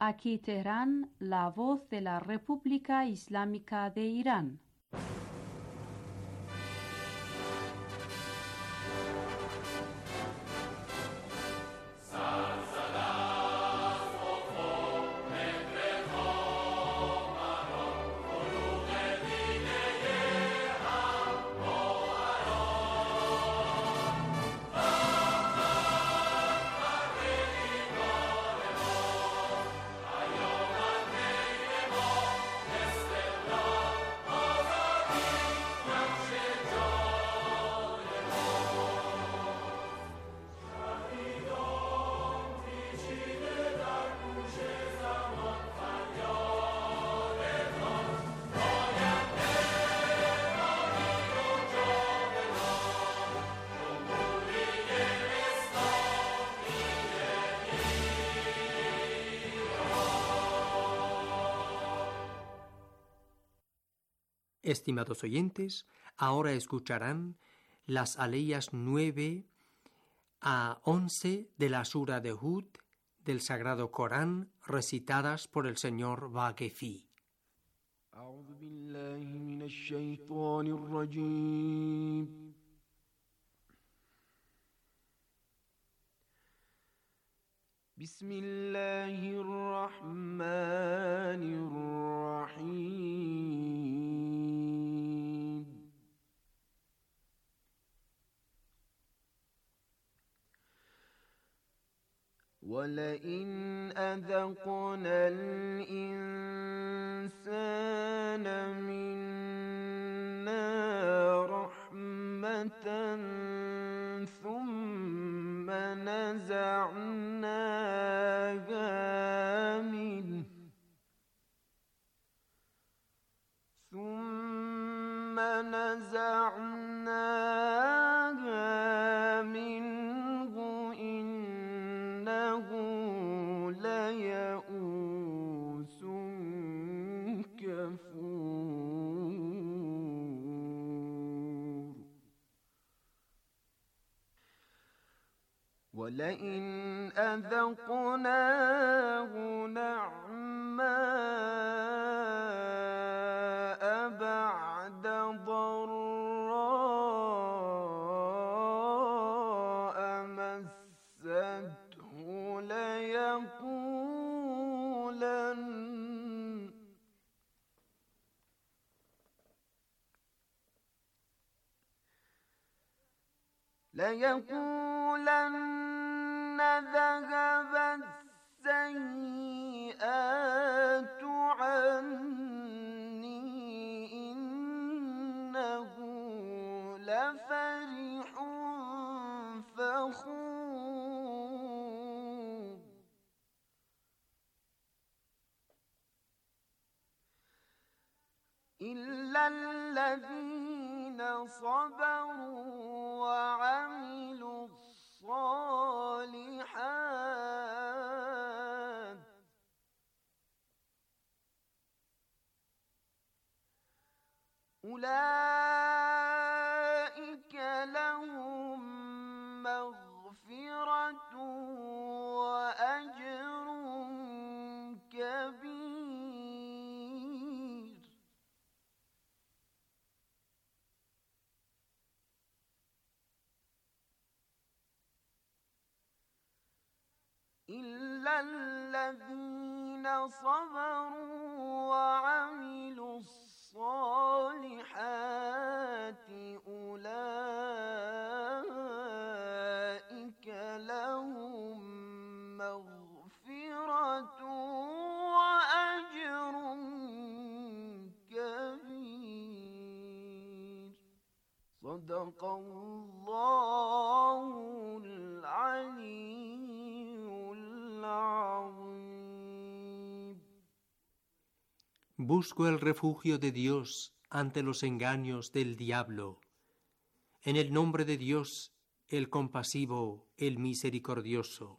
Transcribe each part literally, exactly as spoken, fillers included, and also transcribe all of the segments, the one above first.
Aquí Teherán, la voz de la República Islámica de Irán. Estimados oyentes, ahora escucharán las aleyas nueve a once de la Sura de Hud del Sagrado Corán, recitadas por el señor Baghefi. أعوذ بالله من الشيطان الرجيم. بسم الله الرحمن الرحيم. ولئن أذقنا الإنسان منا رحمة ثم نزعناها منه ثم نزعناها منه إنه ليئوس كفور. ولئن أذقناه نعماء بعد ضراء مسته ليقولن ليقولن ذهب السيئات عني إنه لفرح فخور. إلا الذين صبروا وعملوا الصالحات أولئك لهم مغفرة وأجر كبير. إلا الذين صبروا وعملوا الصالحات أولئك لهم مغفرة وأجر كبير. صدق الله العلي Busco el refugio de Dios ante los engaños del diablo. En el nombre de Dios, el compasivo, el misericordioso.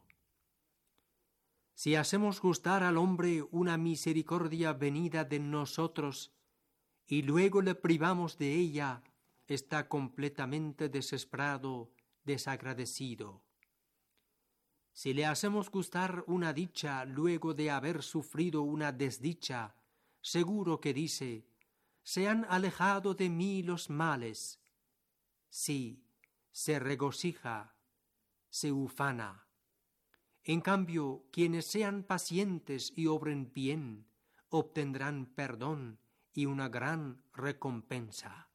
Si hacemos gustar al hombre una misericordia venida de nosotros y luego le privamos de ella, está completamente desesperado, desagradecido. Si le hacemos gustar una dicha luego de haber sufrido una desdicha, seguro que dice, se han alejado de mí los males. Sí, se regocija, se ufana. En cambio, quienes sean pacientes y obren bien, obtendrán perdón y una gran recompensa.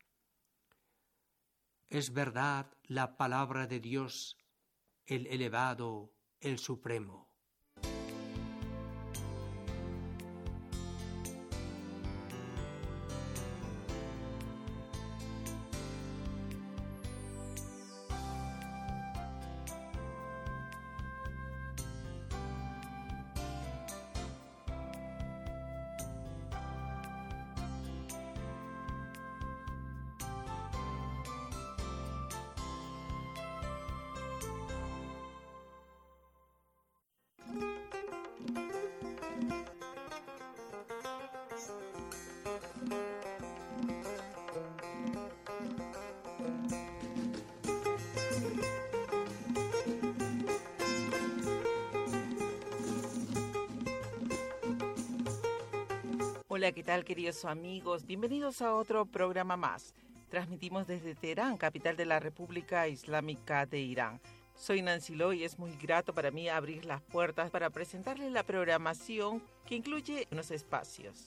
Es verdad la palabra de Dios, el elevado, el supremo. Hola, ¿qué tal, queridos amigos? Bienvenidos a otro programa más. Transmitimos desde Teherán, capital de la República Islámica de Irán. Soy Nancy Lo y es muy grato para mí abrir las puertas para presentarles la programación que incluye unos espacios.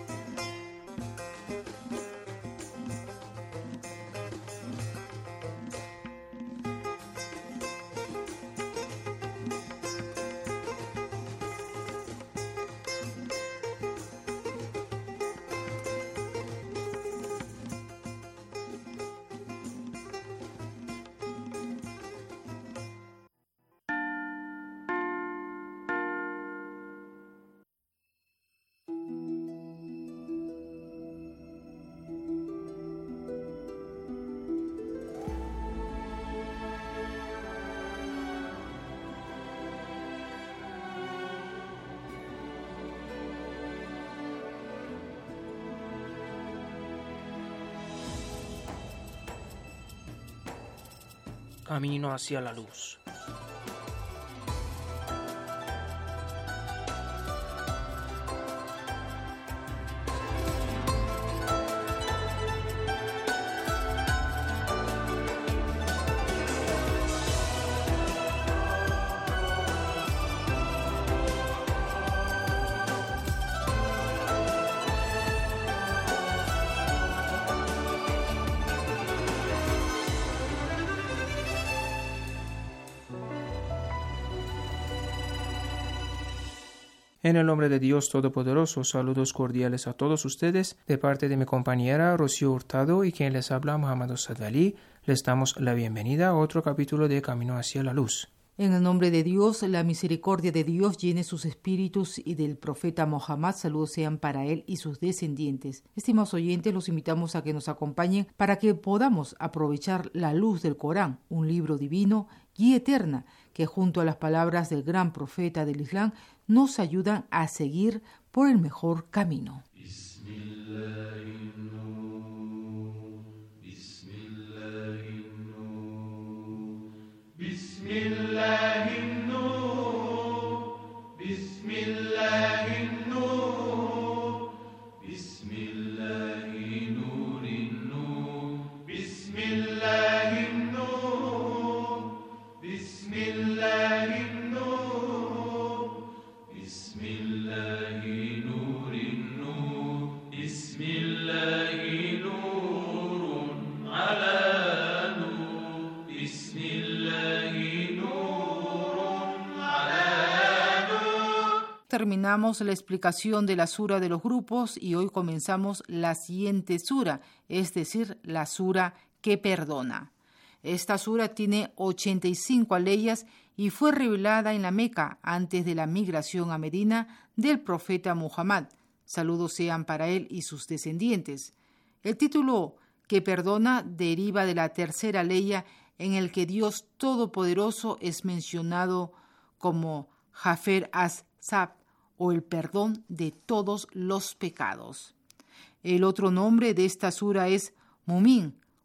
Camino hacia la luz. En el nombre de Dios Todopoderoso, saludos cordiales a todos ustedes, de parte de mi compañera Rocío Hurtado y quien les habla Muhammad Osadali, les damos la bienvenida a otro capítulo de Camino hacia la Luz. En el nombre de Dios, la misericordia de Dios llene sus espíritus y del profeta Mohammed, saludos sean para él y sus descendientes. Estimados oyentes, los invitamos a que nos acompañen para que podamos aprovechar la luz del Corán, un libro divino, guía eterna, que junto a las palabras del gran profeta del Islam nos ayudan a seguir por el mejor camino. Terminamos la explicación de la sura de los grupos y hoy comenzamos la siguiente sura, es decir, la sura que perdona. Esta sura tiene ochenta y cinco aleyas y fue revelada en la Meca antes de la migración a Medina del profeta Muhammad. Saludos sean para él y sus descendientes. El título que perdona deriva de la tercera aleya en el que Dios Todopoderoso es mencionado como Jafer as-Sab, o el perdón de todos los pecados. El otro nombre de esta sura es Mumin,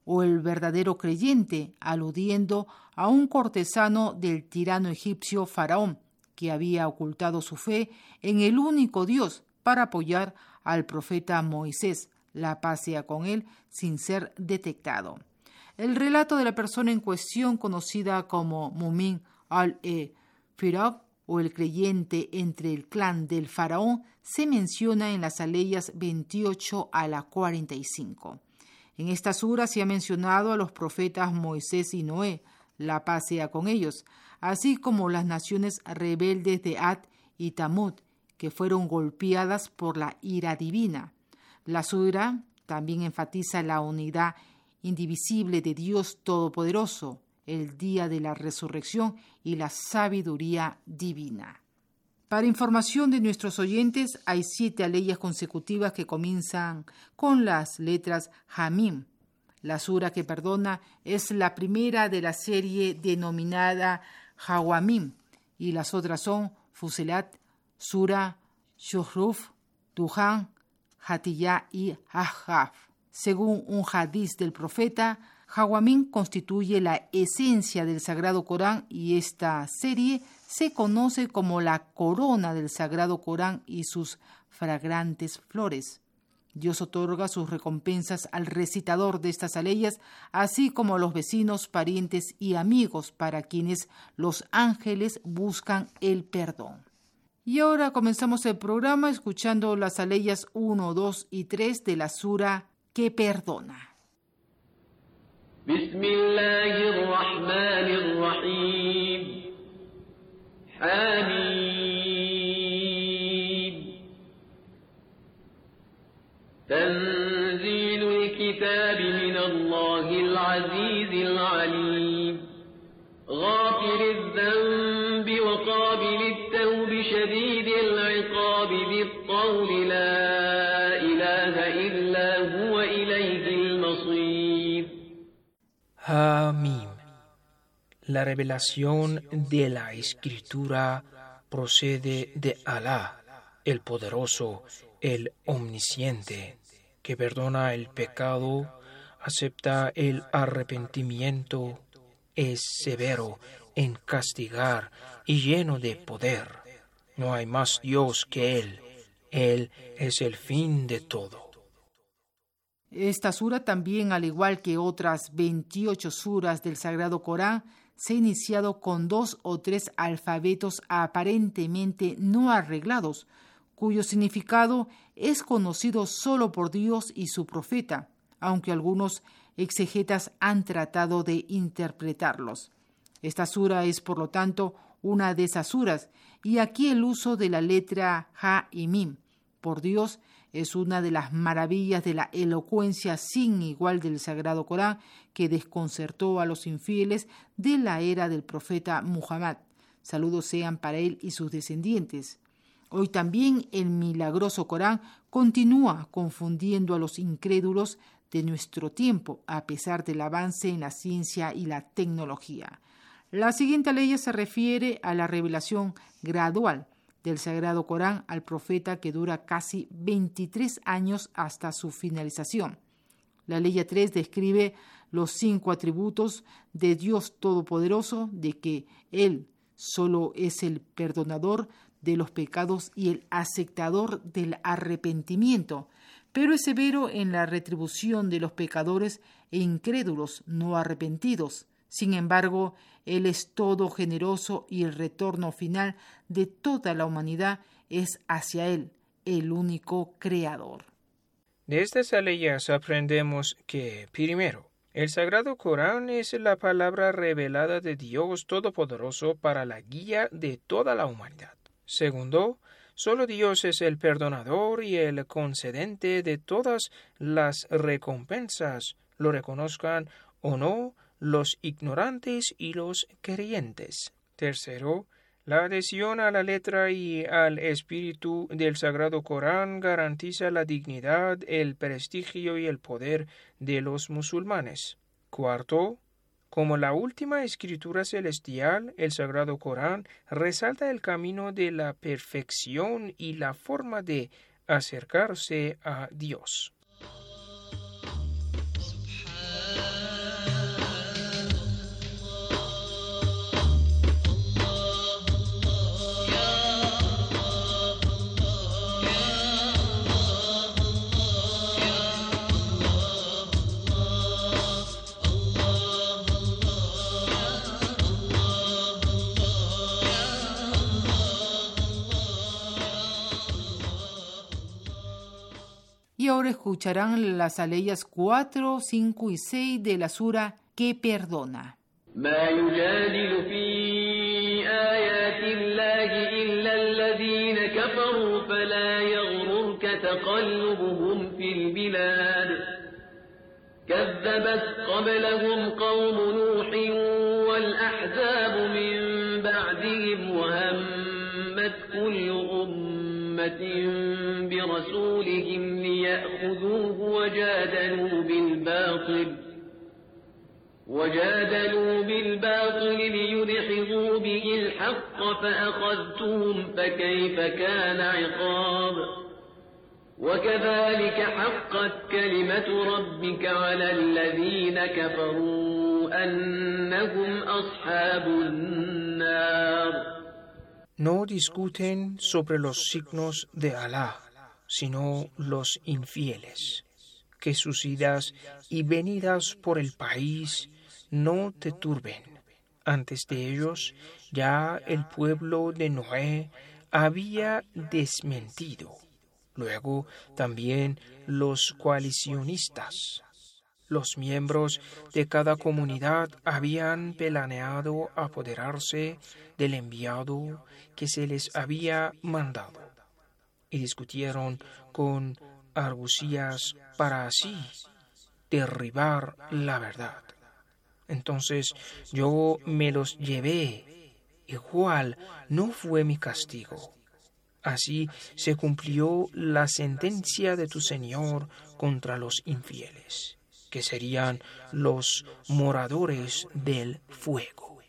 o el verdadero creyente, aludiendo a un cortesano del tirano egipcio Faraón, que había ocultado su fe en el único Dios para apoyar al profeta Moisés, la paz sea con él, sin ser detectado. El relato de la persona en cuestión, conocida como Mumin al-e-Firab, o el creyente entre el clan del faraón, se menciona en las aleyas veintiocho a la cuarenta y cinco. En esta sura se ha mencionado a los profetas Moisés y Noé, la paz sea con ellos, así como las naciones rebeldes de Ad y Tamud, que fueron golpeadas por la ira divina. La sura también enfatiza la unidad indivisible de Dios Todopoderoso, el día de la resurrección y la sabiduría divina. Para información de nuestros oyentes, hay siete aleyas consecutivas que comienzan con las letras Hamim. La sura que perdona es la primera de la serie denominada Hawamim, y las otras son Fusilat, Sura, Shuhruf, Duhan, Hatiyá y Ahqaf. Según un hadiz del profeta, Hawamim constituye la esencia del Sagrado Corán y esta serie se conoce como la corona del Sagrado Corán y sus fragrantes flores. Dios otorga sus recompensas al recitador de estas aleyas, así como a los vecinos, parientes y amigos para quienes los ángeles buscan el perdón. Y ahora comenzamos el programa escuchando las aleyas uno, dos y tres de la sura que perdona. بسم الله الرحمن الرحيم حميم تنزيل الكتاب من الله العزيز العليم غافر الذنب وقابل التوب شديد العقاب ذي الطول لا إله إلا هو إليه المصير. Hamim. La revelación de la Escritura procede de Alá, el Poderoso, el Omnisciente, que perdona el pecado, acepta el arrepentimiento, es severo en castigar y lleno de poder. No hay más Dios que Él. Él es el fin de todo. Esta sura también, al igual que otras veintiocho suras del Sagrado Corán, se ha iniciado con dos o tres alfabetos aparentemente no arreglados, cuyo significado es conocido solo por Dios y su profeta, aunque algunos exegetas han tratado de interpretarlos. Esta sura es, por lo tanto, una de esas suras, y aquí el uso de la letra Ha y Mim, por Dios, es una de las maravillas de la elocuencia sin igual del Sagrado Corán que desconcertó a los infieles de la era del profeta Muhammad. Saludos sean para él y sus descendientes. Hoy también el milagroso Corán continúa confundiendo a los incrédulos de nuestro tiempo, a pesar del avance en la ciencia y la tecnología. La siguiente ley se refiere a la revelación gradual del Sagrado Corán al profeta, que dura casi veintitrés años hasta su finalización. La ley tres describe los cinco atributos de Dios Todopoderoso, de que Él solo es el perdonador de los pecados y el aceptador del arrepentimiento, pero es severo en la retribución de los pecadores e incrédulos no arrepentidos. Sin embargo, Él es todo generoso y el retorno final de toda la humanidad es hacia Él, el único creador. De estas aleyas aprendemos que, primero, el Sagrado Corán es la palabra revelada de Dios Todopoderoso para la guía de toda la humanidad. Segundo, solo Dios es el perdonador y el concedente de todas las recompensas, lo reconozcan o no los ignorantes y los creyentes. Tercero, la adhesión a la letra y al espíritu del Sagrado Corán garantiza la dignidad, el prestigio y el poder de los musulmanes. Cuarto, como la última escritura celestial, el Sagrado Corán resalta el camino de la perfección y la forma de acercarse a Dios. ahora escucharán las aleyas cuatro, cinco y seis de la sura que perdona. ما يجادل في آيات الله إلا الذين كفروا فلا يغررك تقلبهم في البلاد كذبت قبلهم قوم نوح والأحزاب من بعدهم وهمت كل أمة برسولهم ليأخذوه وجادلوا بالباطل وجادلوا بالباطل ليدحضوا به الحق فأخذتهم فكيف كان عقاب وكذلك حقت كلمة ربك على الذين كفروا أنهم أصحاب النار. No discuten sobre los signos de Alá, sino los infieles, que sus idas y venidas por el país no te turben. Antes de ellos, ya el pueblo de Noé había desmentido. Luego también los coalicionistas. Los miembros de cada comunidad habían planeado apoderarse del enviado que se les había mandado y discutieron con argucias para así derribar la verdad. Entonces yo me los llevé, igual no fue mi castigo. Así se cumplió la sentencia de tu Señor contra los infieles, que serían los moradores del fuego.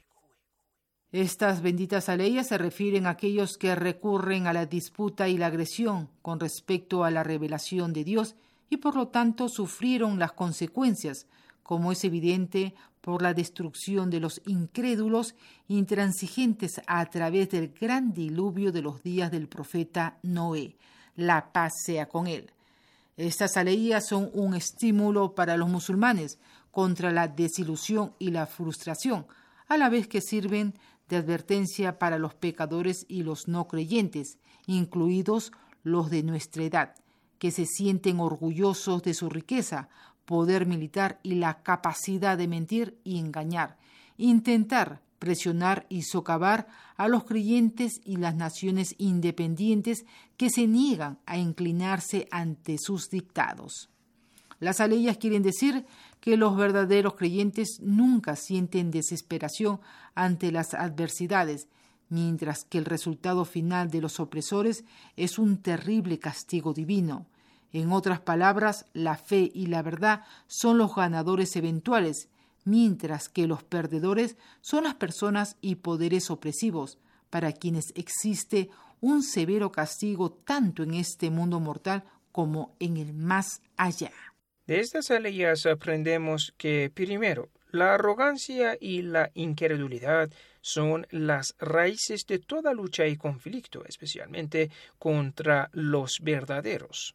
Estas benditas aleyas se refieren a aquellos que recurren a la disputa y la agresión con respecto a la revelación de Dios y por lo tanto sufrieron las consecuencias, como es evidente por la destrucción de los incrédulos intransigentes a través del gran diluvio de los días del profeta Noé. La paz sea con él. Estas aleyas son un estímulo para los musulmanes contra la desilusión y la frustración, a la vez que sirven de advertencia para los pecadores y los no creyentes, incluidos los de nuestra edad, que se sienten orgullosos de su riqueza, poder militar y la capacidad de mentir y engañar, intentar presionar y socavar a los creyentes y las naciones independientes que se niegan a inclinarse ante sus dictados. Las aleyas quieren decir que los verdaderos creyentes nunca sienten desesperación ante las adversidades, mientras que el resultado final de los opresores es un terrible castigo divino. En otras palabras, la fe y la verdad son los ganadores eventuales, mientras que los perdedores son las personas y poderes opresivos, para quienes existe un severo castigo tanto en este mundo mortal como en el más allá. De estas aleyas aprendemos que, primero, la arrogancia y la incredulidad son las raíces de toda lucha y conflicto, especialmente contra los verdaderos.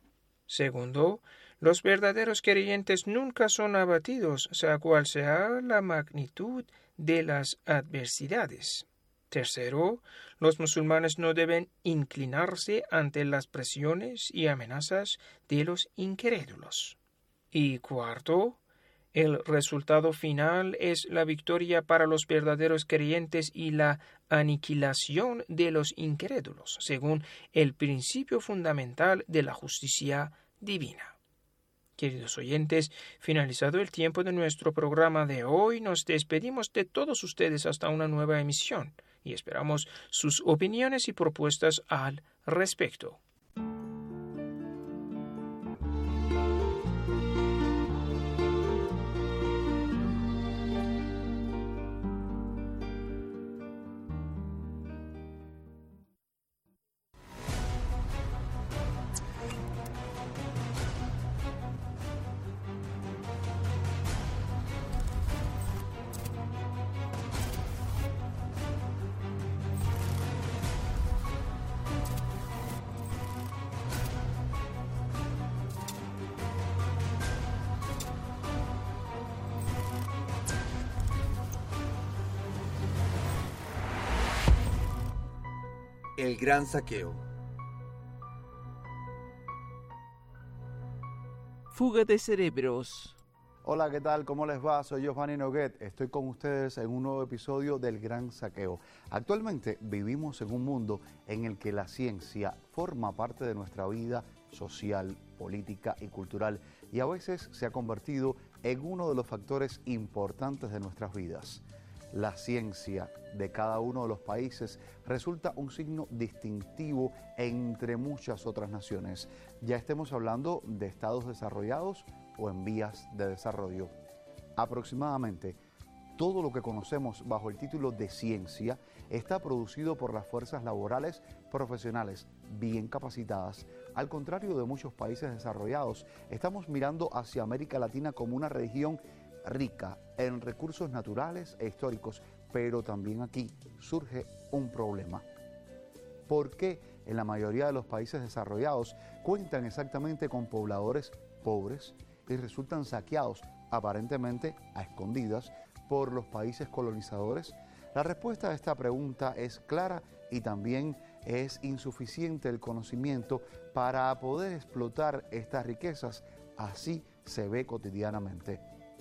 Segundo, los verdaderos creyentes nunca son abatidos, sea cual sea la magnitud de las adversidades. Tercero, los musulmanes no deben inclinarse ante las presiones y amenazas de los incrédulos. Y cuarto, el resultado final es la victoria para los verdaderos creyentes y la aniquilación de los incrédulos, según el principio fundamental de la justicia divina. Queridos oyentes, finalizado el tiempo de nuestro programa de hoy, nos despedimos de todos ustedes hasta una nueva emisión y esperamos sus opiniones y propuestas al respecto. El gran saqueo. Fuga de cerebros. Hola, ¿qué tal? ¿Cómo les va? Soy Giovanni Noguet. Estoy con ustedes en un nuevo episodio del Gran Saqueo. Actualmente vivimos en un mundo en el que la ciencia forma parte de nuestra vida social, política y cultural, y a veces se ha convertido en uno de los factores importantes de nuestras vidas. La ciencia de cada uno de los países resulta un signo distintivo entre muchas otras naciones, ya estemos hablando de estados desarrollados o en vías de desarrollo. Aproximadamente todo lo que conocemos bajo el título de ciencia está producido por las fuerzas laborales profesionales bien capacitadas. Al contrario de muchos países desarrollados, estamos mirando hacia América Latina como una región rica en recursos naturales e históricos, pero también aquí surge un problema. ¿Por qué en la mayoría de los países desarrollados cuentan exactamente con pobladores pobres y resultan saqueados aparentemente a escondidas por los países colonizadores? La respuesta a esta pregunta es clara y también es insuficiente el conocimiento para poder explotar estas riquezas. Así se ve cotidianamente.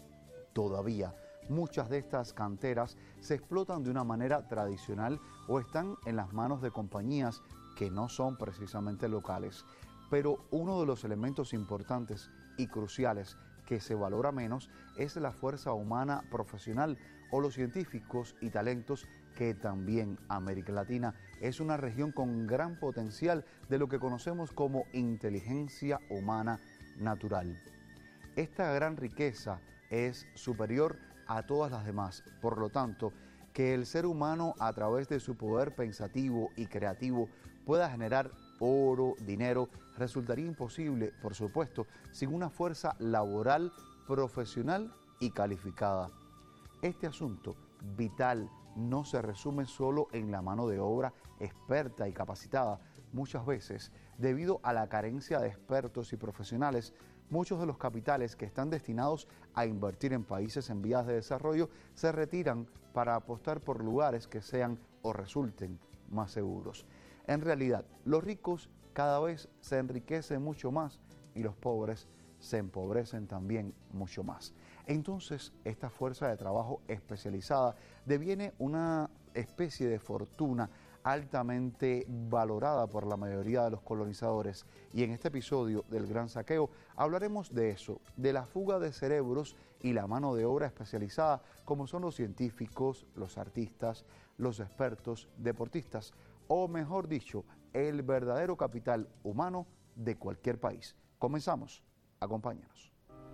Todavía muchas de estas canteras se explotan de una manera tradicional o están en las manos de compañías que no son precisamente locales. Pero uno de los elementos importantes y cruciales que se valora menos es la fuerza humana profesional o los científicos y talentos que también América Latina es una región con gran potencial de lo que conocemos como inteligencia humana natural. Esta gran riqueza es superior a todas las demás, por lo tanto, que el ser humano a través de su poder pensativo y creativo pueda generar oro, dinero, resultaría imposible, por supuesto, sin una fuerza laboral, profesional y calificada. Este asunto vital no se resume solo en la mano de obra experta y capacitada. Muchas veces, debido a la carencia de expertos y profesionales, muchos de los capitales que están destinados a invertir en países en vías de desarrollo se retiran para apostar por lugares que sean o resulten más seguros. En realidad, los ricos cada vez se enriquecen mucho más y los pobres se empobrecen también mucho más. Entonces, esta fuerza de trabajo especializada deviene una especie de fortuna altamente valorada por la mayoría de los colonizadores. Y en este episodio del Gran Saqueo hablaremos de eso, de la fuga de cerebros y la mano de obra especializada, como son los científicos, los artistas, los expertos, deportistas, o mejor dicho, el verdadero capital humano de cualquier país. Comenzamos. Acompáñanos.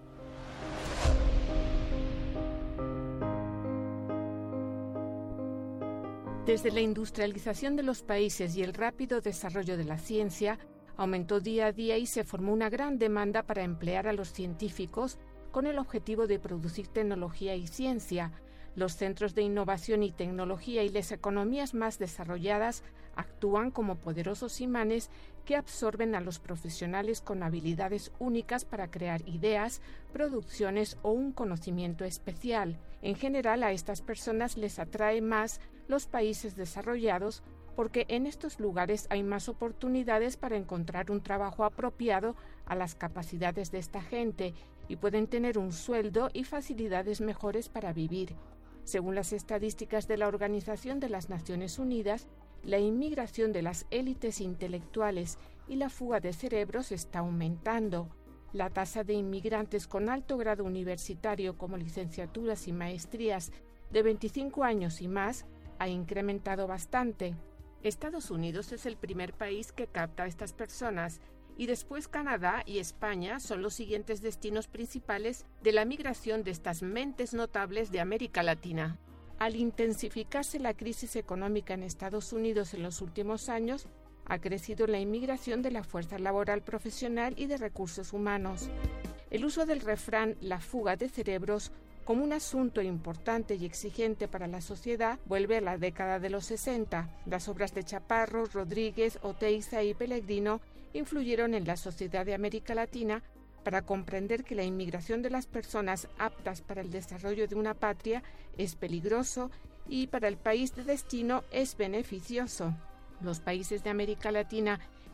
Desde la industrialización de los países y el rápido desarrollo de la ciencia, aumentó día a día y se formó una gran demanda para emplear a los científicos con el objetivo de producir tecnología y ciencia. Los centros de innovación y tecnología y las economías más desarrolladas actúan como poderosos imanes que absorben a los profesionales con habilidades únicas para crear ideas, producciones o un conocimiento especial. En general, a estas personas les atrae más los países desarrollados porque en estos lugares hay más oportunidades para encontrar un trabajo apropiado a las capacidades de esta gente y pueden tener un sueldo y facilidades mejores para vivir. Según las estadísticas de la Organización de las Naciones Unidas, la inmigración de las élites intelectuales y la fuga de cerebros está aumentando. La tasa de inmigrantes con alto grado universitario como licenciaturas y maestrías de veinticinco años y más ha incrementado bastante. Estados Unidos es el primer país que capta a estas personas y después Canadá y España son los siguientes destinos principales de la migración de estas mentes notables de América Latina. Al intensificarse la crisis económica en Estados Unidos en los últimos años, ha crecido la inmigración de la fuerza laboral profesional y de recursos humanos. El uso del refrán «la fuga de cerebros» como un asunto importante y exigente para la sociedad vuelve a la década de los sesenta. Las obras de Chaparro, Rodríguez, Oteiza y Pellegrino influyeron en la sociedad de América Latina para comprender que la inmigración de las personas aptas para el desarrollo de una patria es peligroso y para el país de destino es beneficioso. Los países de América Latina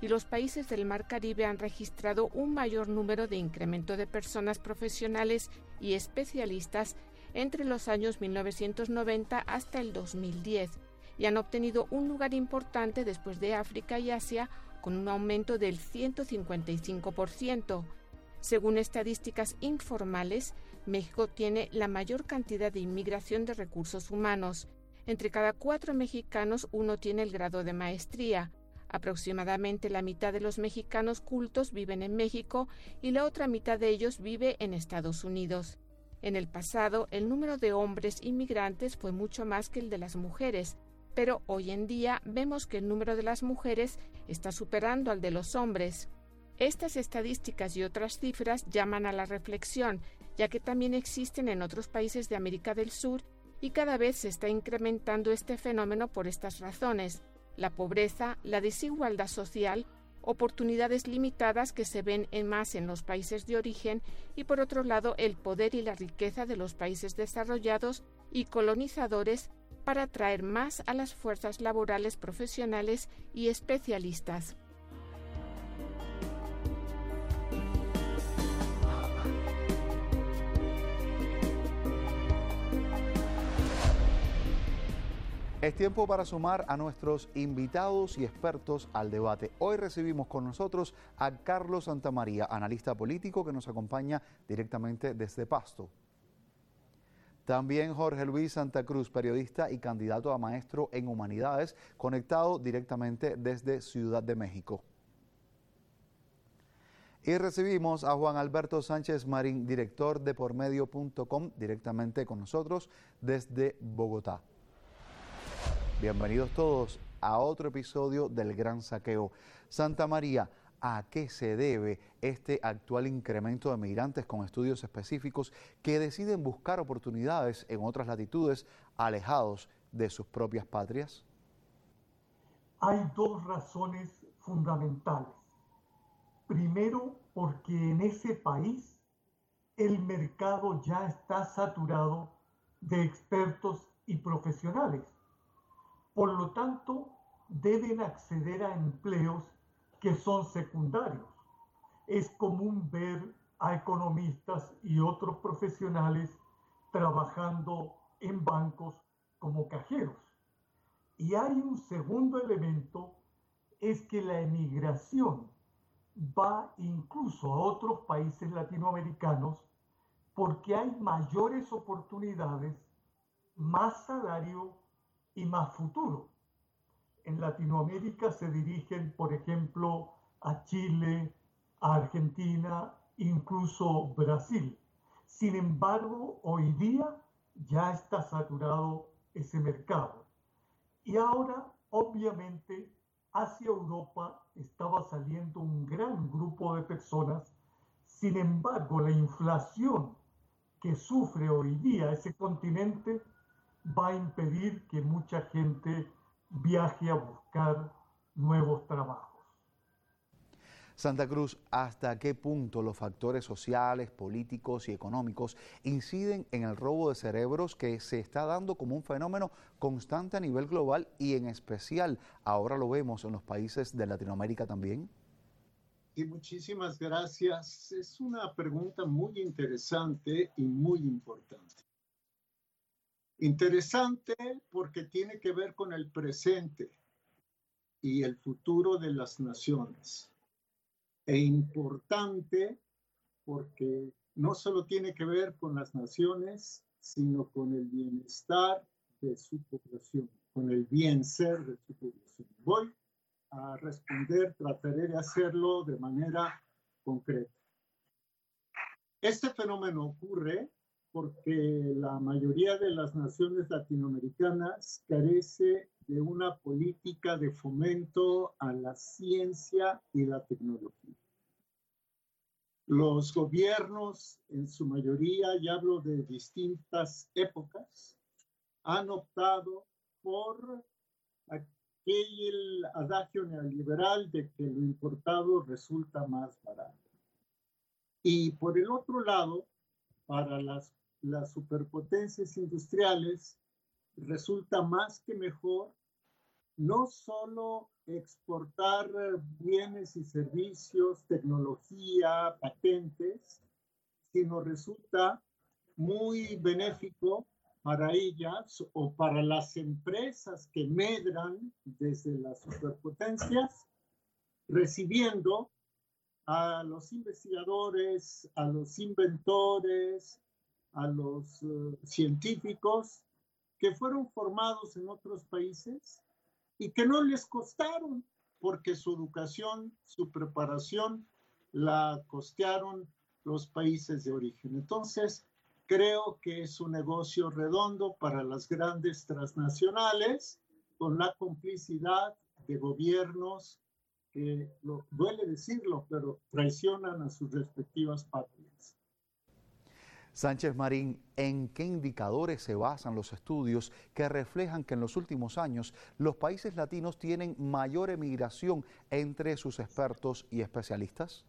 y los países del Mar Caribe han registrado un mayor número de incremento de personas profesionales y especialistas entre los años mil novecientos noventa hasta el dos mil diez y han obtenido un lugar importante después de África y Asia con un aumento del ciento cincuenta y cinco por ciento. Según estadísticas informales, México tiene la mayor cantidad de inmigración de recursos humanos. Entre cada cuatro mexicanos, uno tiene el grado de maestría. Aproximadamente la mitad de los mexicanos cultos viven en México y la otra mitad de ellos vive en Estados Unidos. En el pasado, el número de hombres inmigrantes fue mucho más que el de las mujeres, pero hoy en día vemos que el número de las mujeres está superando al de los hombres. Estas estadísticas y otras cifras llaman a la reflexión, ya que también existen en otros países de América del Sur y cada vez se está incrementando este fenómeno por estas razones: la pobreza, la desigualdad social, oportunidades limitadas que se ven en más en los países de origen y, por otro lado, el poder y la riqueza de los países desarrollados y colonizadores para atraer más a las fuerzas laborales profesionales y especialistas. Es tiempo para sumar a nuestros invitados y expertos al debate. Hoy recibimos con nosotros a Carlos Santamaría, analista político que nos acompaña directamente desde Pasto. También Jorge Luis Santa Cruz, periodista y candidato a maestro en Humanidades, conectado directamente desde Ciudad de México. Y recibimos a Juan Alberto Sánchez Marín, director de pormedio punto com, directamente con nosotros desde Bogotá. Bienvenidos todos a otro episodio del Gran Saqueo. Santamaría, ¿a qué se debe este actual incremento de migrantes con estudios específicos que deciden buscar oportunidades en otras latitudes alejados de sus propias patrias? Hay dos razones fundamentales. Primero, porque en ese país el mercado ya está saturado de expertos y profesionales. Por lo tanto, deben acceder a empleos que son secundarios. Es común ver a economistas y otros profesionales trabajando en bancos como cajeros. Y hay un segundo elemento, es que la emigración va incluso a otros países latinoamericanos porque hay mayores oportunidades, más salario y más futuro. En Latinoamérica se dirigen, por ejemplo, a Chile, a Argentina, incluso Brasil. Sin embargo, hoy día ya está saturado ese mercado. Y ahora, obviamente, hacia Europa estaba saliendo un gran grupo de personas. Sin embargo, la inflación que sufre hoy día ese continente va a impedir que mucha gente viaje a buscar nuevos trabajos. Santa Cruz, ¿hasta qué punto los factores sociales, políticos y económicos inciden en el robo de cerebros que se está dando como un fenómeno constante a nivel global y en especial ahora lo vemos en los países de Latinoamérica también? Y muchísimas gracias. Es una pregunta muy interesante y muy importante. Interesante porque tiene que ver con el presente y el futuro de las naciones. E importante porque no solo tiene que ver con las naciones, sino con el bienestar de su población, con el bien ser de su población. Voy a responder, trataré de hacerlo de manera concreta. Este fenómeno ocurre porque la mayoría de las naciones latinoamericanas carece de una política de fomento a la ciencia y la tecnología. Los gobiernos, en su mayoría, y hablo de distintas épocas, han optado por aquel adagio neoliberal de que lo importado resulta más barato. Y por el otro lado, para las, las superpotencias industriales, resulta más que mejor no solo exportar bienes y servicios, tecnología, patentes, sino resulta muy benéfico para ellas o para las empresas que medran desde las superpotencias, recibiendo a los investigadores, a los inventores, a los uh, científicos que fueron formados en otros países y que no les costaron, porque su educación, su preparación la costearon los países de origen. Entonces, creo que es un negocio redondo para las grandes transnacionales, con la complicidad de gobiernos que, lo, duele decirlo, pero traicionan a sus respectivas patrias. Sánchez Marín, ¿en qué indicadores se basan los estudios que reflejan que en los últimos años los países latinos tienen mayor emigración entre sus expertos y especialistas?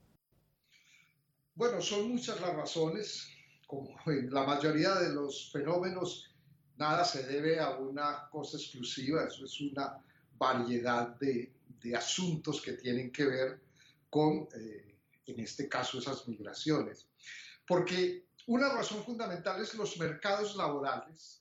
Bueno, son muchas las razones. Como en la mayoría de los fenómenos, nada se debe a una cosa exclusiva, eso es una variedad de, de asuntos que tienen que ver con, eh, en este caso, esas migraciones. Porque una razón fundamental es los mercados laborales.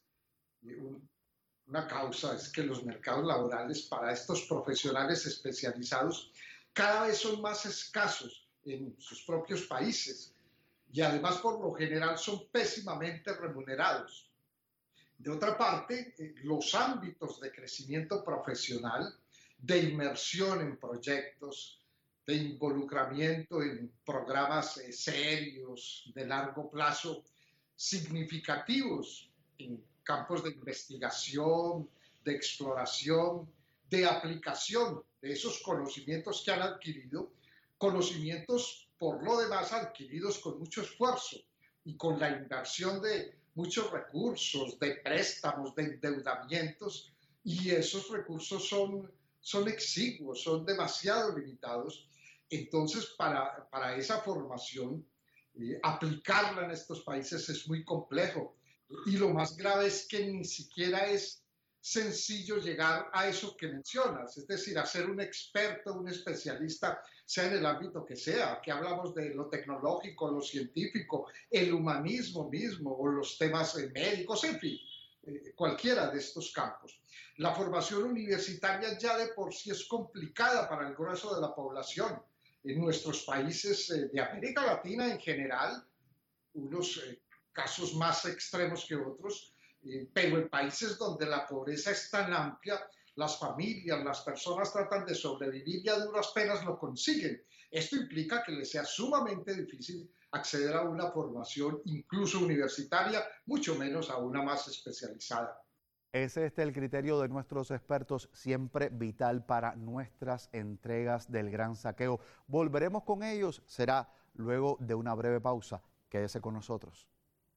Una causa es que los mercados laborales para estos profesionales especializados cada vez son más escasos en sus propios países y además por lo general son pésimamente remunerados. De otra parte, los ámbitos de crecimiento profesional, de inmersión en proyectos, de involucramiento en programas eh, serios, de largo plazo, significativos en campos de investigación, de exploración, de aplicación de esos conocimientos que han adquirido, conocimientos por lo demás adquiridos con mucho esfuerzo y con la inversión de muchos recursos, de préstamos, de endeudamientos, y esos recursos son, son exiguos, son demasiado limitados. Entonces, para, para esa formación, eh, aplicarla en estos países es muy complejo. Y lo más grave es que ni siquiera es sencillo llegar a eso que mencionas, es decir, a ser un experto, un especialista, sea en el ámbito que sea. Aquí hablamos de lo tecnológico, lo científico, el humanismo mismo o los temas médicos, en fin, eh, cualquiera de estos campos. La formación universitaria ya de por sí es complicada para el grueso de la población. En nuestros países eh, de América Latina en general, unos eh, casos más extremos que otros, eh, pero en países donde la pobreza es tan amplia, las familias, las personas tratan de sobrevivir y a duras penas lo consiguen. Esto implica que les sea sumamente difícil acceder a una formación, incluso universitaria, mucho menos a una más especializada. Es este el criterio de nuestros expertos, siempre vital para nuestras entregas del Gran Saqueo. Volveremos con ellos, será luego de una breve pausa. Quédese con nosotros.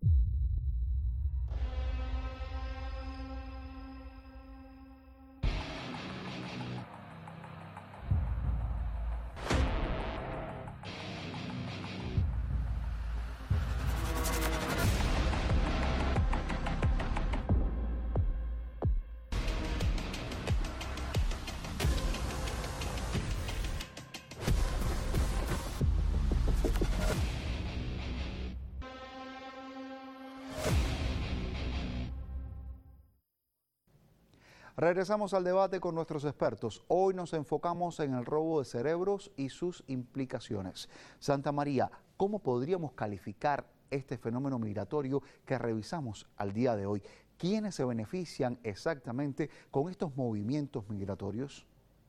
Regresamos al debate con nuestros expertos. Hoy nos enfocamos en el robo de cerebros y sus implicaciones. Santa María, ¿cómo podríamos calificar este fenómeno migratorio que revisamos al día de hoy? ¿Quiénes se benefician exactamente con estos movimientos migratorios?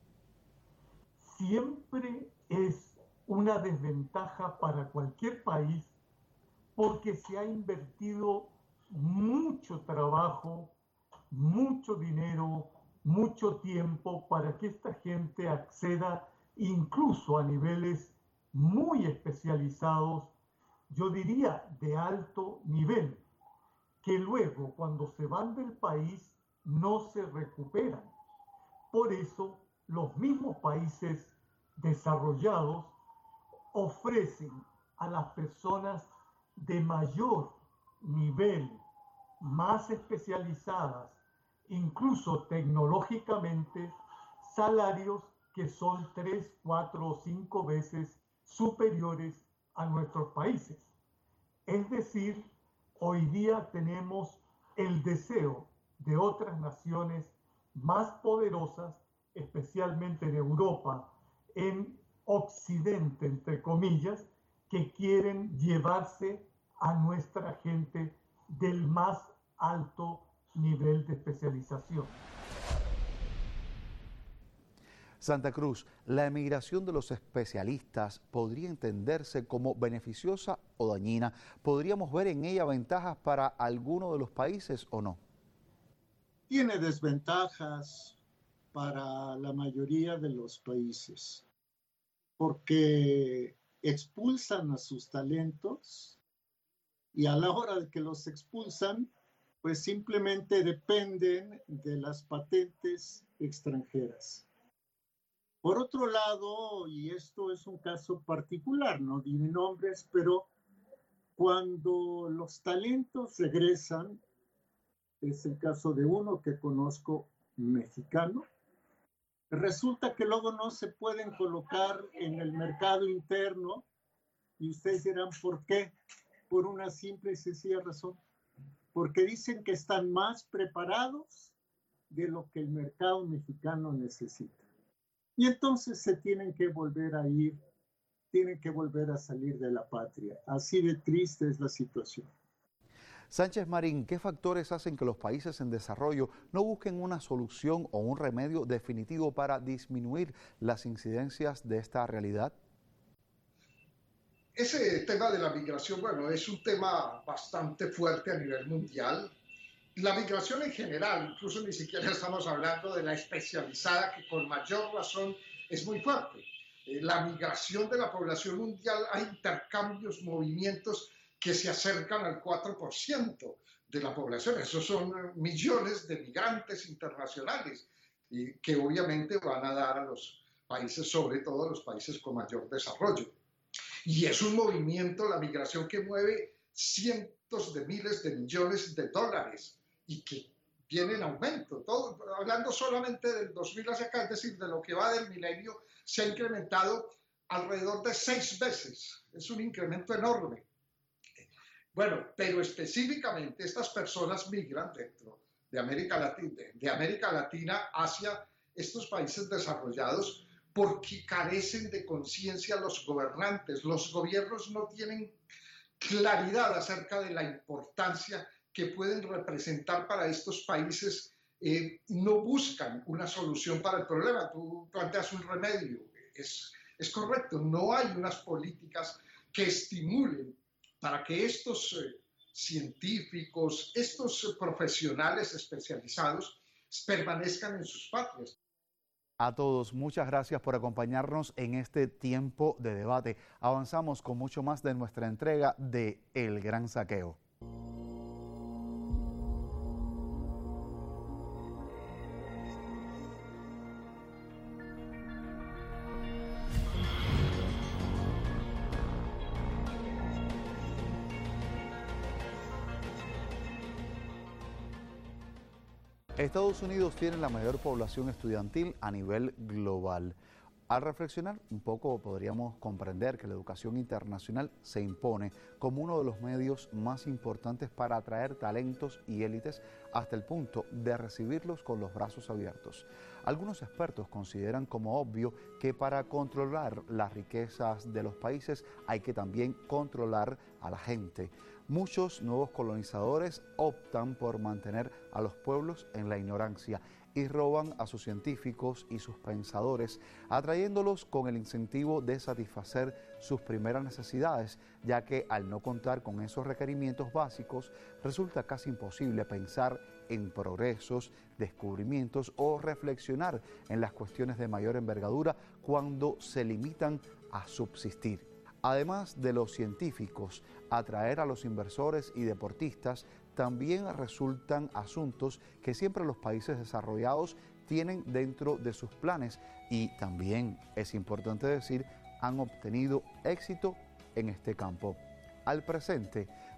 Siempre es una desventaja para cualquier país porque se ha invertido mucho trabajo, mucho dinero, mucho tiempo para que esta gente acceda incluso a niveles muy especializados, yo diría de alto nivel, que luego cuando se van del país no se recuperan. Por eso los mismos países desarrollados ofrecen a las personas de mayor nivel, más especializadas incluso tecnológicamente, salarios que son tres, cuatro o cinco veces superiores a nuestros países. Es decir, hoy día tenemos el deseo de otras naciones más poderosas, especialmente en Europa, en Occidente, entre comillas, que quieren llevarse a nuestra gente del más alto nivel de especialización. Santa Cruz, ¿la emigración de los especialistas podría entenderse como beneficiosa o dañina? ¿Podríamos ver en ella ventajas para alguno de los países o no? Tiene desventajas para la mayoría de los países, porque expulsan a sus talentos y a la hora de que los expulsan, pues simplemente dependen de las patentes extranjeras. Por otro lado, y esto es un caso particular, no diré nombres, pero cuando los talentos regresan, es el caso de uno que conozco mexicano, resulta que luego no se pueden colocar en el mercado interno y ustedes dirán, ¿por qué? Por una simple y sencilla razón, porque dicen que están más preparados de lo que el mercado mexicano necesita. Y entonces se tienen que volver a ir, tienen que volver a salir de la patria. Así de triste es la situación. Sánchez Marín, ¿qué factores hacen que los países en desarrollo no busquen una solución o un remedio definitivo para disminuir las incidencias de esta realidad? Ese tema de la migración, bueno, es un tema bastante fuerte a nivel mundial. La migración en general, incluso ni siquiera estamos hablando de la especializada, que con mayor razón es muy fuerte. Eh, la migración de la población mundial, hay intercambios, movimientos que se acercan al cuatro por ciento de la población. Esos son millones de migrantes internacionales y que obviamente van a dar a los países, sobre todo a los países con mayor desarrollo. Y es un movimiento, la migración, que mueve cientos de miles de millones de dólares y que viene en aumento. Todo, hablando solamente del dos mil hacia acá, es decir, de lo que va del milenio, se ha incrementado alrededor de seis veces. Es un incremento enorme. Bueno, pero específicamente estas personas migran dentro de América Latina, de, de América Latina hacia estos países desarrollados porque carecen de conciencia los gobernantes. Los gobiernos no tienen claridad acerca de la importancia que pueden representar para estos países, eh, no buscan una solución para el problema. Tú planteas un remedio, es, es correcto, no hay unas políticas que estimulen para que estos eh, científicos, estos eh, profesionales especializados permanezcan en sus patrias. A todos, muchas gracias por acompañarnos en este tiempo de debate. Avanzamos con mucho más de nuestra entrega de El Gran Saqueo. Estados Unidos tiene la mayor población estudiantil a nivel global. Al reflexionar un poco podríamos comprender que la educación internacional se impone como uno de los medios más importantes para atraer talentos y élites hasta el punto de recibirlos con los brazos abiertos. Algunos expertos consideran como obvio que para controlar las riquezas de los países hay que también controlar a la gente. Muchos nuevos colonizadores optan por mantener a los pueblos en la ignorancia y roban a sus científicos y sus pensadores, atrayéndolos con el incentivo de satisfacer sus primeras necesidades, ya que al no contar con esos requerimientos básicos, resulta casi imposible pensar en progresos, descubrimientos o reflexionar en las cuestiones de mayor envergadura cuando se limitan a subsistir. Además de los científicos, atraer a los inversores y deportistas también resultan asuntos que siempre los países desarrollados tienen dentro de sus planes y también, es importante decir, han obtenido éxito en este campo. Al presente,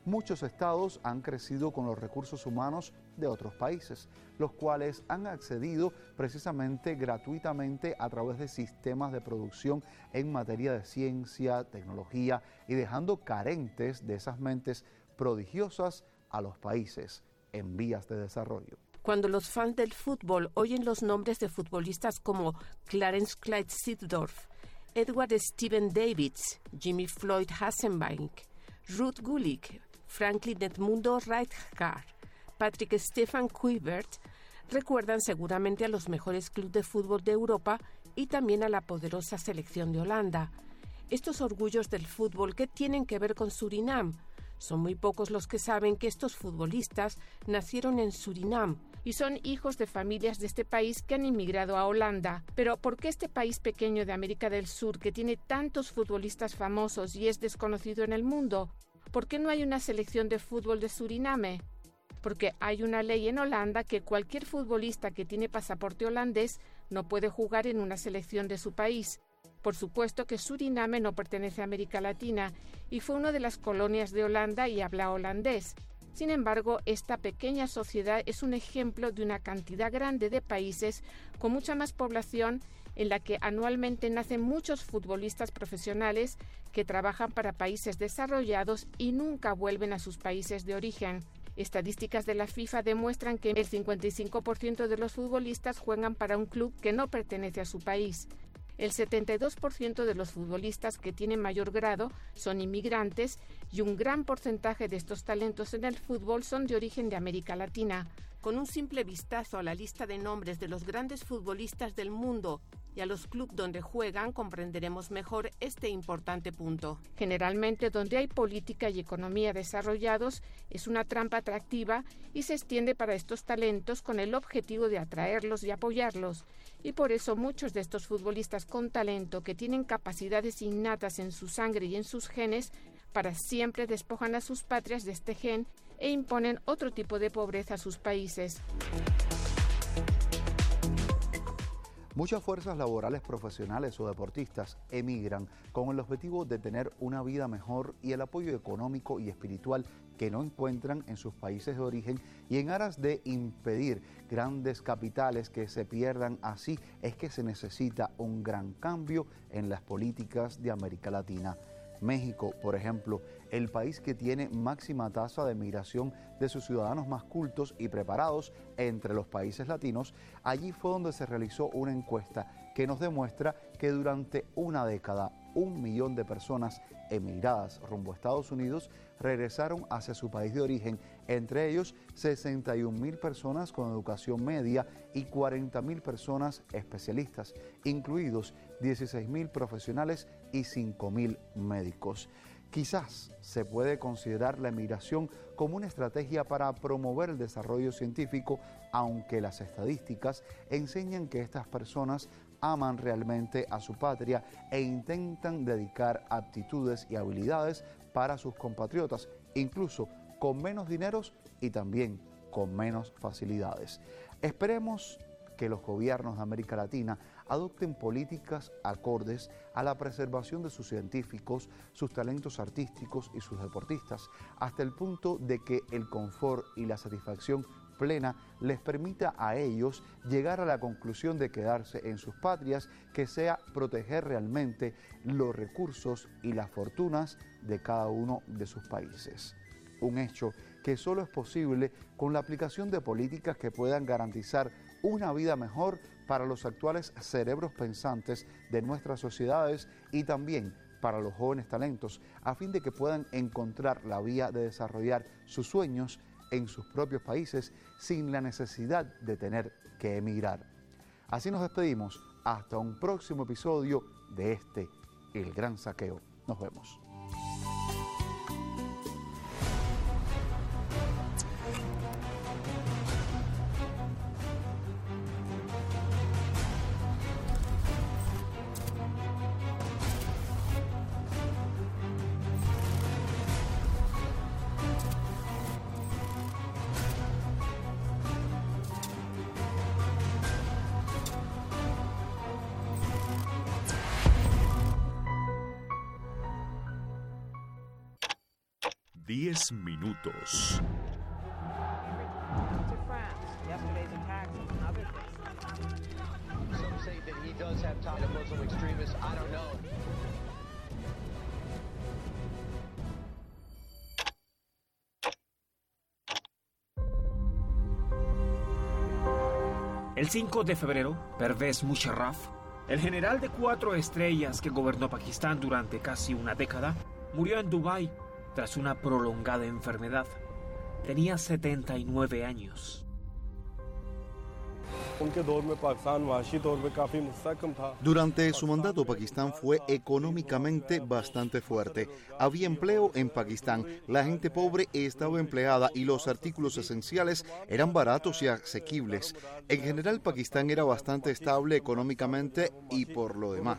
Muchos estados han crecido con los recursos humanos de otros países, los cuales han accedido precisamente gratuitamente a través de sistemas de producción en materia de ciencia, tecnología y dejando carentes de esas mentes prodigiosas a los países en vías de desarrollo. Cuando los fans del fútbol oyen los nombres de futbolistas como Clarence Clyde Seedorf, Edward Steven Davids, Jimmy Floyd Hasselbank, Ruud Gullit, Franklin Edmundo Rijkaard, Patrick Stefan Kluivert, recuerdan seguramente a los mejores clubes de fútbol de Europa y también a la poderosa selección de Holanda. Estos orgullos del fútbol, ¿qué tienen que ver con Surinam? Son muy pocos los que saben que estos futbolistas nacieron en Surinam y son hijos de familias de este país que han inmigrado a Holanda. Pero ¿por qué este país pequeño de América del Sur, que tiene tantos futbolistas famosos y es desconocido en el mundo? ¿Por qué no hay una selección de fútbol de Suriname? Porque hay una ley en Holanda que cualquier futbolista que tiene pasaporte holandés no puede jugar en una selección de su país. Por supuesto que Suriname no pertenece a América Latina y fue una de las colonias de Holanda y habla holandés. Sin embargo, esta pequeña sociedad es un ejemplo de una cantidad grande de países con mucha más población en la que anualmente nacen muchos futbolistas profesionales que trabajan para países desarrollados y nunca vuelven a sus países de origen. Estadísticas de la FIFA demuestran que el cincuenta y cinco por ciento de los futbolistas juegan para un club que no pertenece a su país. El setenta y dos por ciento de los futbolistas que tienen mayor grado son inmigrantes y un gran porcentaje de estos talentos en el fútbol son de origen de América Latina. Con un simple vistazo a la lista de nombres de los grandes futbolistas del mundo y a los clubes donde juegan, comprenderemos mejor este importante punto. Generalmente, donde hay política y economía desarrollados, es una trampa atractiva y se extiende para estos talentos con el objetivo de atraerlos y apoyarlos. Y por eso muchos de estos futbolistas con talento que tienen capacidades innatas en su sangre y en sus genes, para siempre despojan a sus patrias de este gen e imponen otro tipo de pobreza a sus países. Muchas fuerzas laborales profesionales o deportistas emigran con el objetivo de tener una vida mejor y el apoyo económico y espiritual que no encuentran en sus países de origen, y en aras de impedir grandes capitales que se pierdan así es que se necesita un gran cambio en las políticas de América Latina. México, por ejemplo, el país que tiene máxima tasa de migración de sus ciudadanos más cultos y preparados entre los países latinos, allí fue donde se realizó una encuesta que nos demuestra que durante una década un millón de personas emigradas rumbo a Estados Unidos regresaron hacia su país de origen, entre ellos sesenta y un mil personas con educación media y cuarenta mil personas especialistas, incluidos dieciséis mil profesionales y cinco mil médicos. Quizás se puede considerar la emigración como una estrategia para promover el desarrollo científico, aunque las estadísticas enseñan que estas personas aman realmente a su patria e intentan dedicar aptitudes y habilidades para sus compatriotas, incluso con menos dineros y también con menos facilidades. Esperemos que los gobiernos de América Latina adopten políticas acordes a la preservación de sus científicos, sus talentos artísticos y sus deportistas, hasta el punto de que el confort y la satisfacción plena les permita a ellos llegar a la conclusión de quedarse en sus patrias, que sea proteger realmente los recursos y las fortunas de cada uno de sus países. Un hecho que solo es posible con la aplicación de políticas que puedan garantizar una vida mejor para los actuales cerebros pensantes de nuestras sociedades y también para los jóvenes talentos, a fin de que puedan encontrar la vía de desarrollar sus sueños en sus propios países sin la necesidad de tener que emigrar. Así nos despedimos hasta un próximo episodio de este, El Gran Saqueo. Nos vemos. diez minutos. El cinco de febrero, Pervez Musharraf, el general de cuatro estrellas que gobernó Pakistán durante casi una década, murió en Dubái tras una prolongada enfermedad. Tenía setenta y nueve años. Durante su mandato, Pakistán fue económicamente bastante fuerte. Había empleo en Pakistán, la gente pobre estaba empleada y los artículos esenciales eran baratos y asequibles. En general, Pakistán era bastante estable económicamente y por lo demás.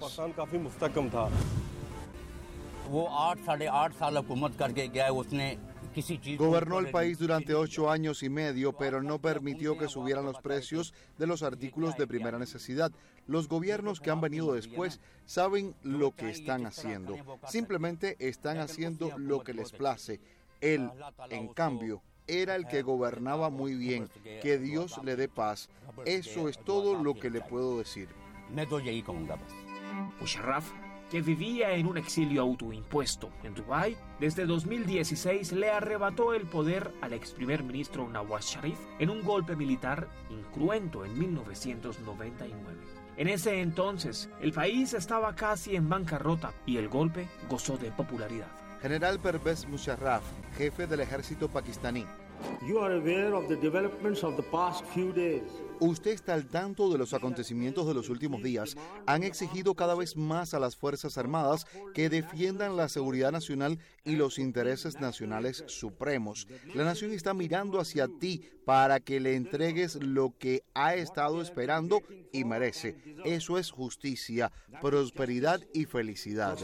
Gobernó el país durante ocho años y medio, pero no permitió que subieran los precios de los artículos de primera necesidad. Los gobiernos que han venido después saben lo que están haciendo. Simplemente están haciendo lo que les place. Él, en cambio, era el que gobernaba muy bien. Que Dios le dé paz. Eso es todo lo que le puedo decir. Musharraf, que vivía en un exilio autoimpuesto en Dubái, desde dos mil dieciséis le arrebató el poder al ex primer ministro Nawaz Sharif en un golpe militar incruento en mil novecientos noventa y nueve. En ese entonces, el país estaba casi en bancarrota y el golpe gozó de popularidad. General Pervez Musharraf, jefe del ejército pakistaní. You are aware of the developments of the past few days. Usted está al tanto de los acontecimientos de los últimos días. Han exigido cada vez más a las Fuerzas Armadas que defiendan la seguridad nacional y los intereses nacionales supremos. La nación está mirando hacia ti para que le entregues lo que ha estado esperando y merece. Eso es justicia, prosperidad y felicidad.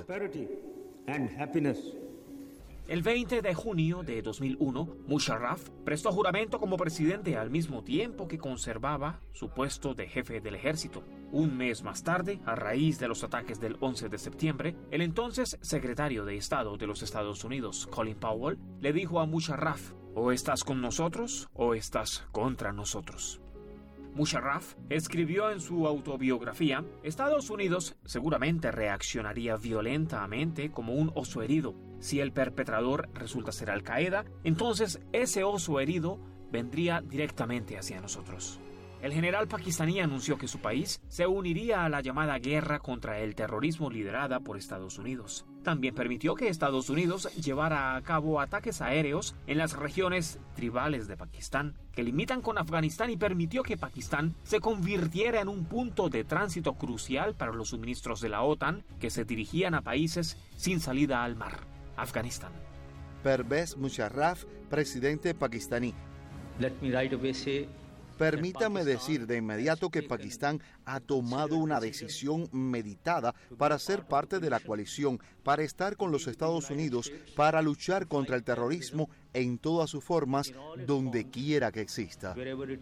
El veinte de junio de dos mil uno, Musharraf prestó juramento como presidente al mismo tiempo que conservaba su puesto de jefe del ejército. Un mes más tarde, a raíz de los ataques del once de septiembre, el entonces secretario de Estado de los Estados Unidos, Colin Powell, le dijo a Musharraf: o estás con nosotros o estás contra nosotros. Musharraf escribió en su autobiografía: Estados Unidos seguramente reaccionaría violentamente como un oso herido. Si el perpetrador resulta ser Al-Qaeda, entonces ese oso herido vendría directamente hacia nosotros. El general pakistaní anunció que su país se uniría a la llamada guerra contra el terrorismo liderada por Estados Unidos. También permitió que Estados Unidos llevara a cabo ataques aéreos en las regiones tribales de Pakistán, que limitan con Afganistán, y permitió que Pakistán se convirtiera en un punto de tránsito crucial para los suministros de la OTAN que se dirigían a países sin salida al mar. Afganistán. Pervez Musharraf, presidente pakistaní. Permítame decir de inmediato que Pakistán ha tomado una decisión meditada para ser parte de la coalición, para estar con los Estados Unidos, para luchar contra el terrorismo en todas sus formas, donde quiera que exista.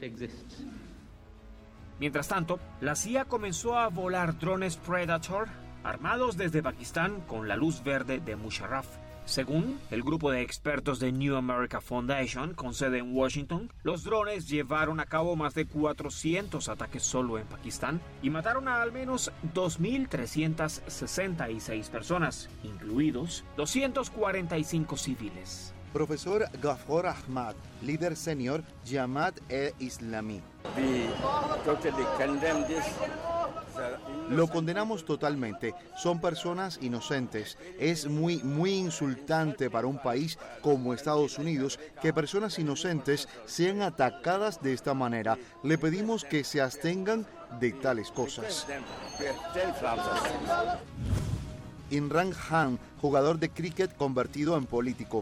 Mientras tanto, la C I A comenzó a volar drones Predator armados desde Pakistán con la luz verde de Musharraf. Según el grupo de expertos de New America Foundation, con sede en Washington, los drones llevaron a cabo más de cuatrocientos ataques solo en Pakistán y mataron a al menos dos mil trescientas sesenta y seis personas, incluidos doscientos cuarenta y cinco civiles. Profesor Ghaffar Ahmad, líder senior, Jamaat-e-Islami. Lo condenamos totalmente. Son personas inocentes. Es muy, muy insultante para un país como Estados Unidos que personas inocentes sean atacadas de esta manera. Le pedimos que se abstengan de tales cosas. Imran Khan, jugador de cricket convertido en político.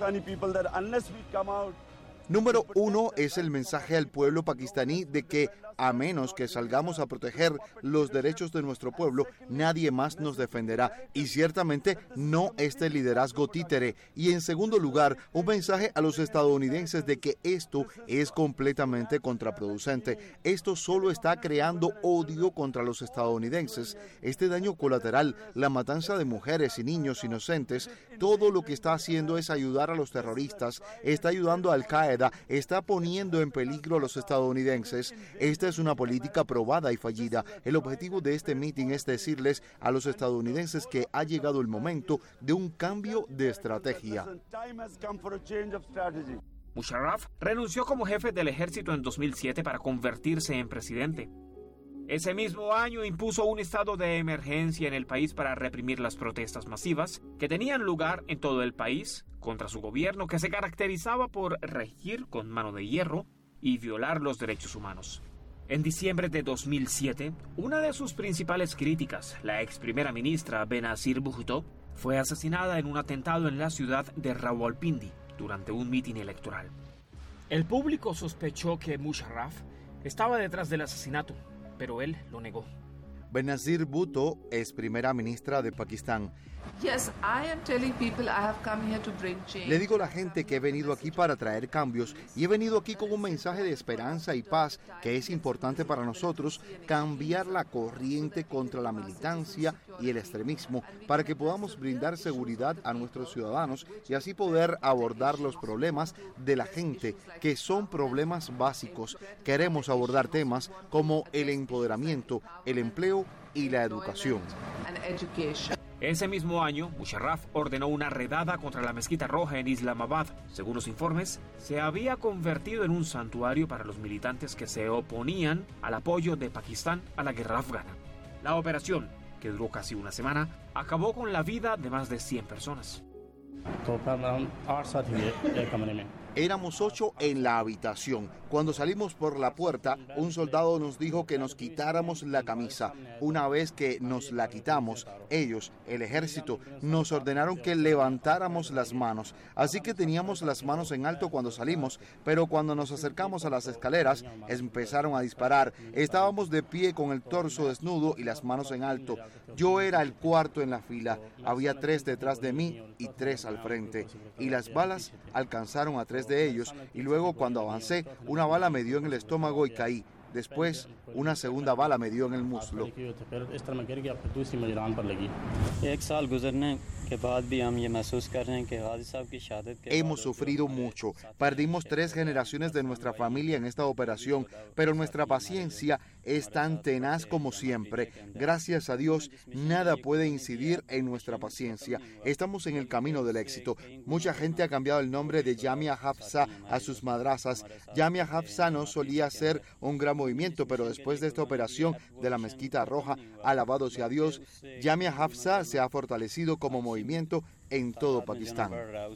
Número uno es el mensaje al pueblo pakistaní de que A menos que salgamos a proteger los derechos de nuestro pueblo, nadie más nos defenderá. Y ciertamente no este liderazgo títere. Y en segundo lugar, un mensaje a los estadounidenses de que esto es completamente contraproducente. Esto solo está creando odio contra los estadounidenses. Este daño colateral, la matanza de mujeres y niños inocentes, todo lo que está haciendo es ayudar a los terroristas, está ayudando a Al-Qaeda, está poniendo en peligro a los estadounidenses. Esta es una política probada y fallida. El objetivo de este meeting es decirles a los estadounidenses que ha llegado el momento de un cambio de estrategia. Musharraf renunció como jefe del ejército en dos mil siete para convertirse en presidente. Ese mismo año impuso un estado de emergencia en el país para reprimir las protestas masivas que tenían lugar en todo el país contra su gobierno, que se caracterizaba por regir con mano de hierro y violar los derechos humanos. En diciembre de dos mil siete, una de sus principales críticas, la ex primera ministra Benazir Bhutto, fue asesinada en un atentado en la ciudad de Rawalpindi durante un mitin electoral. El público sospechó que Musharraf estaba detrás del asesinato, pero él lo negó. Benazir Bhutto es primera ministra de Pakistán. Yes, I am telling people I have come here to bring change. Le digo a la gente que he venido aquí para traer cambios y he venido aquí con un mensaje de esperanza y paz que es importante para nosotros cambiar la corriente contra la militancia y el extremismo para que podamos brindar seguridad a nuestros ciudadanos y así poder abordar los problemas de la gente, que son problemas básicos. Queremos abordar temas como el empoderamiento, el empleo y la educación. Ese mismo año, Musharraf ordenó una redada contra la Mezquita Roja en Islamabad. Según los informes, se había convertido en un santuario para los militantes que se oponían al apoyo de Pakistán a la guerra afgana. La operación, que duró casi una semana, acabó con la vida de más de cien personas. Éramos ocho en la habitación. Cuando salimos por la puerta, un soldado nos dijo que nos quitáramos la camisa. Una vez que nos la quitamos, ellos, el ejército, nos ordenaron que levantáramos las manos. Así que teníamos las manos en alto cuando salimos, pero cuando nos acercamos a las escaleras, empezaron a disparar. Estábamos de pie con el torso desnudo y las manos en alto. Yo era el cuarto en la fila. Había tres detrás de mí y tres al frente. Y las balas alcanzaron a tres de ellos y luego cuando avancé una bala me dio en el estómago y caí. Después una segunda bala me dio en el muslo. Hemos sufrido mucho. Perdimos tres generaciones de nuestra familia en esta operación, pero nuestra paciencia es tan tenaz como siempre. Gracias a Dios, nada puede incidir en nuestra paciencia. Estamos en el camino del éxito. Mucha gente ha cambiado el nombre de Jamia Hafsa a sus madrazas. Jamia Hafsa no solía ser un gran movimiento, pero después de esta operación de la Mezquita Roja, alabado sea Dios, Jamia Hafsa se ha fortalecido como movimiento en todo Pakistán.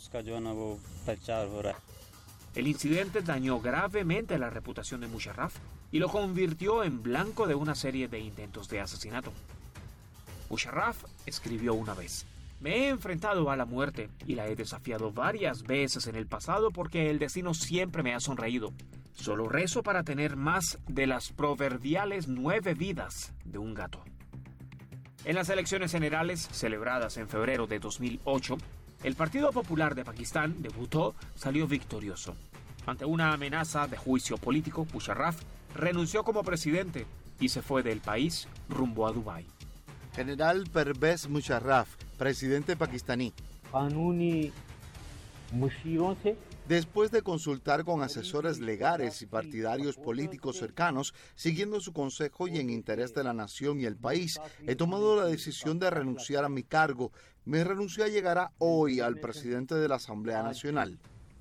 El incidente dañó gravemente la reputación de Musharraf y lo convirtió en blanco de una serie de intentos de asesinato. Musharraf escribió una vez: "Me he enfrentado a la muerte y la he desafiado varias veces en el pasado porque el destino siempre me ha sonreído. Solo rezo para tener más de las proverbiales nueve vidas de un gato". En las elecciones generales celebradas en febrero de dos mil ocho, el Partido Popular de Pakistán de Bhutto salió victorioso. Ante una amenaza de juicio político, Musharraf renunció como presidente y se fue del país rumbo a Dubái. General Pervez Musharraf, presidente pakistaní. Después de consultar con asesores legales y partidarios políticos cercanos, siguiendo su consejo y en interés de la nación y el país, he tomado la decisión de renunciar a mi cargo. Mi renuncia llegará hoy al presidente de la Asamblea Nacional.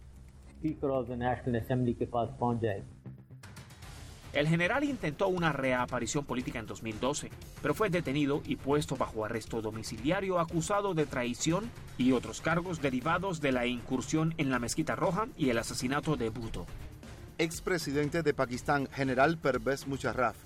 El general intentó una reaparición política en dos mil doce, pero fue detenido y puesto bajo arresto domiciliario acusado de traición y otros cargos derivados de la incursión en la Mezquita Roja y el asesinato de Bhutto. Expresidente de Pakistán, general Pervez Musharraf.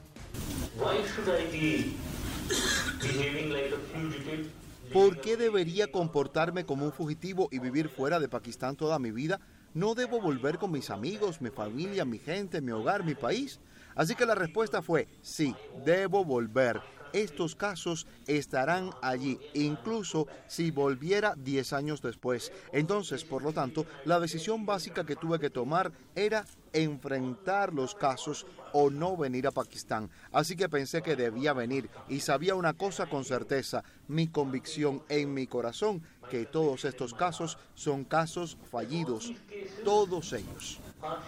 ¿Por qué debería comportarme como un fugitivo y vivir fuera de Pakistán toda mi vida? ¿No debo volver con mis amigos, mi familia, mi gente, mi hogar, mi país? Así que la respuesta fue, sí, debo volver. Estos casos estarán allí, incluso si volviera diez años después. Entonces, por lo tanto, la decisión básica que tuve que tomar era enfrentar los casos o no venir a Pakistán. Así que pensé que debía venir y sabía una cosa con certeza, mi convicción en mi corazón, que todos estos casos son casos fallidos, todos ellos.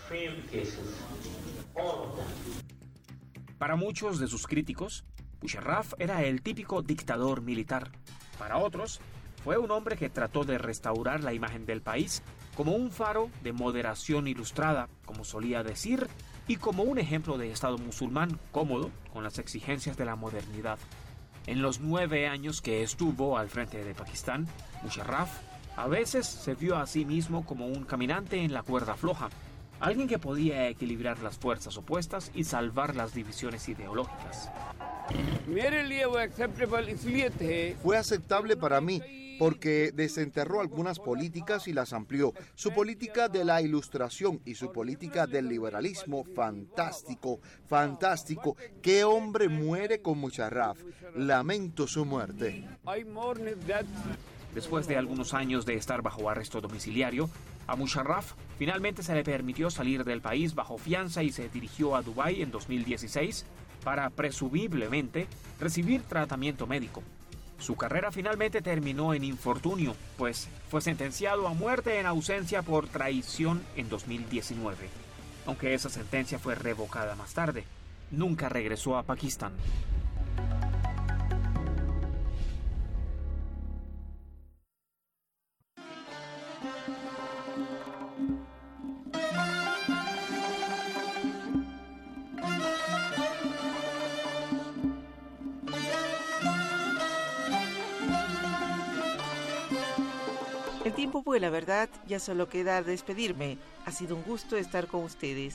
Para muchos de sus críticos, Musharraf era el típico dictador militar. Para otros, fue un hombre que trató de restaurar la imagen del país como un faro de moderación ilustrada, como solía decir, y como un ejemplo de Estado musulmán cómodo con las exigencias de la modernidad. En los nueve años que estuvo al frente de Pakistán, Musharraf a veces se vio a sí mismo como un caminante en la cuerda floja, alguien que podía equilibrar las fuerzas opuestas y salvar las divisiones ideológicas. Fue aceptable para mí porque desenterró algunas políticas y las amplió. Su política de la ilustración y su política del liberalismo, fantástico, fantástico. ¿Qué hombre muere con Musharraf? Lamento su muerte. Después de algunos años de estar bajo arresto domiciliario, a Musharraf finalmente se le permitió salir del país bajo fianza y se dirigió a Dubái en dos mil dieciséis para presumiblemente recibir tratamiento médico. Su carrera finalmente terminó en infortunio, pues fue sentenciado a muerte en ausencia por traición en dos mil diecinueve. Aunque esa sentencia fue revocada más tarde, nunca regresó a Pakistán. El tiempo vuela, ¿verdad? Ya solo queda despedirme. Ha sido un gusto estar con ustedes.